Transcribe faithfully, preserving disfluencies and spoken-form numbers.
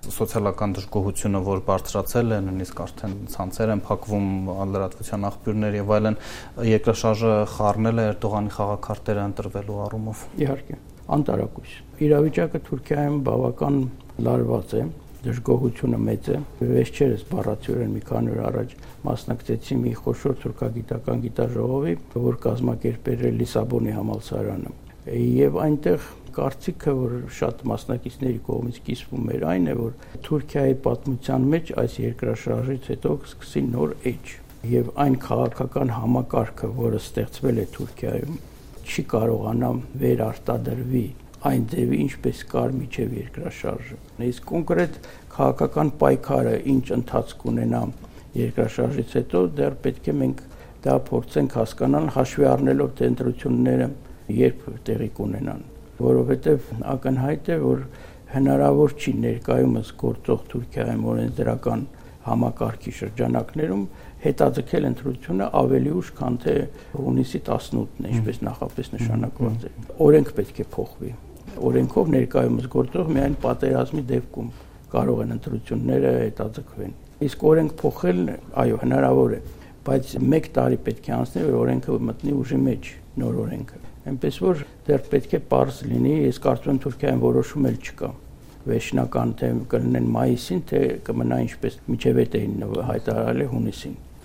Սոցիալական դժգոհությունը, որ բարձրացել է, նույնիսկ արդեն ցանցեր են փակվում, լրատվության աղբյուրներ եւ այլն, երկրաշարժը խառնել է Էրդողանի խաղաքարտերը ընտրվելու առումով։ Իհարկե, անտարակույս։ Իրավիճակը Թուրքիայում բավական լարված է, դժգոհությունը մեծ է։ Վերջերս բառացիորեն մի քանի օր առաջ մասնակցեցի մի խոշոր թուրքագիտական գիտաժողովի, որ կազմակերպել է Լիսաբոնի համալսարանը։ Եվ այնտեղ կարծիքը, որ շատ մասնակիցների կողմից կիսվում էր, այն է, որ Թուրքիայի պատմության մեջ այս երկրաշարժից հետո սկսի նոր էջ, եւ այն քաղաքական համակարգը, որը ստեղծվել է Թուրքիայում, չի կարողանա վերարտադրվի այն ձևի, ինչպես կար միջև երկրաշարժը։ Իսկ կոնկրետ քաղաքական պայքարը ինչ ընթացք ունենա երկրաշարժից հետո, դեռ պետք է մենք դա փորձենք հասկանալ, հաշվի առնելով թե ընտրությունները երբ տեղի կունենան, որովհետև ակնհայտ է, որ հնարավոր չի ներկայումս գործող Թուրքիայում օրենսդրական համակարգի շրջանակներում հետաձգել ընտրությունը ավելի ուշ, քան թե հունիսի տասնութն է, ինչպես նախապես նշանակված է։ Օրենք պետք է փոխվի։ Օրենքով ներկայումս գործող միայն պատերազմի դեպքում կարող են ընտրությունները հետաձգվեն։ Իսկ օրենք փոխել, այո, հնարավոր է, բայց մեկ տարի պետք է անցնի, որ օրենքը մտնի ուժի մեջ, նոր օրենքը։ Այնպես որ դեռ պետք է պարզ լինի, ես կարծում եմ Թուրքիայում որոշում էլ չկա։ Վերջնական թե կլինեն մայիսին, թե կմնա ինչպես միջև էդ էին հայտարարել հունիսին։